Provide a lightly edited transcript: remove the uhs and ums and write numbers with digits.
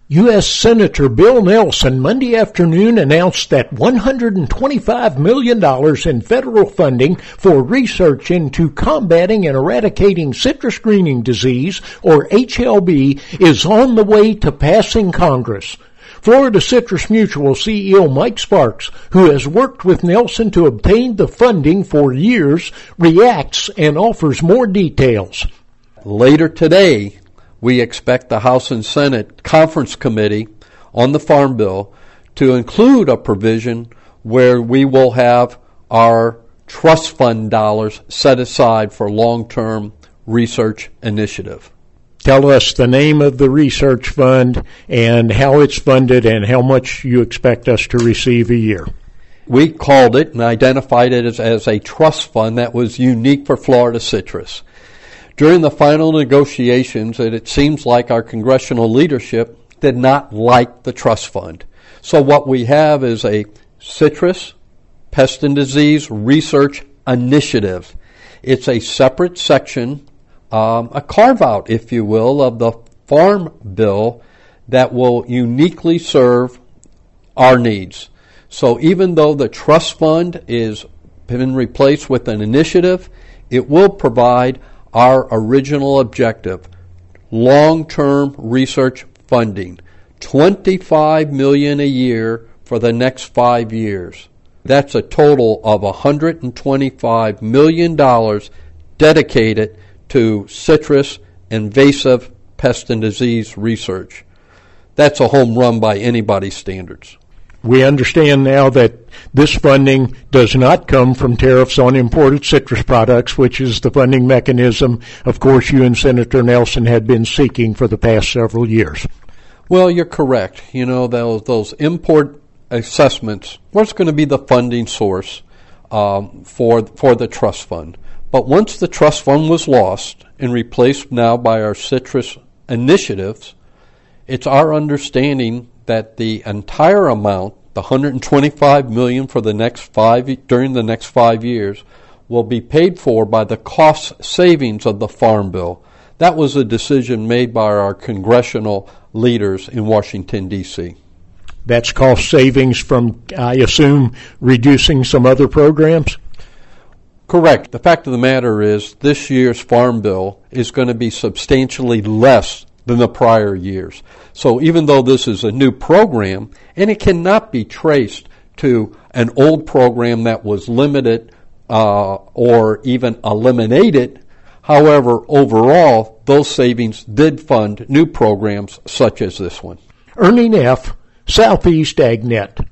U.S. Senator Bill Nelson Monday afternoon announced that $125 million in federal funding for research into combating and eradicating citrus greening disease, or HLB, is on the way to passing Congress. Florida Citrus Mutual CEO Mike Sparks, who has worked with Nelson to obtain the funding for years, reacts and offers more details. Later today, we expect the House and Senate Conference Committee on the Farm Bill to include a provision where we will have our trust fund dollars set aside for long-term research initiative. Tell us the name of the research fund and how it's funded and how much you expect us to receive a year. We called it and identified it as a trust fund that was unique for Florida citrus. During the final negotiations, it seems like our congressional leadership did not like the trust fund. So what we have is a citrus pest and disease research initiative. It's a separate section, a carve-out, if you will, of the Farm Bill that will uniquely serve our needs. So even though the trust fund is been replaced with an initiative, it will provide our original objective, long-term research funding, $25 million a year for the next 5 years. That's a total of $125 million dedicated to citrus invasive pest and disease research. That's a home run by anybody's standards. We understand now that this funding does not come from tariffs on imported citrus products, which is the funding mechanism, of course, you and Senator Nelson had been seeking for the past several years. Well, you're correct. You know, those import assessments, what's going to be the funding source for the trust fund? But once the trust fund was lost and replaced now by our citrus initiatives, it's our understanding that the entire amount, the $125 million for during the next 5 years, will be paid for by the cost savings of the Farm Bill. That was a decision made by our congressional leaders in Washington, D.C. That's cost savings from, I assume, reducing some other programs? Correct. The fact of the matter is this year's Farm Bill is going to be substantially less than the prior years. So even though this is a new program, and it cannot be traced to an old program that was limited or even eliminated, however, overall, those savings did fund new programs such as this one. Ernie Neff, Southeast AgNet.